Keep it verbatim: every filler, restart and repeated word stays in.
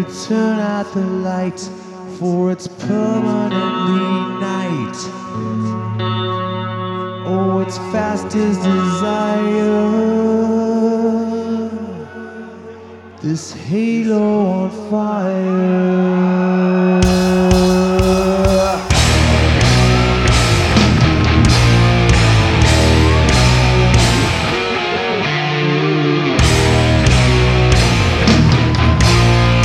to turn out the light, for it's permanently night. Oh, it's fast as desire, this halo on fire.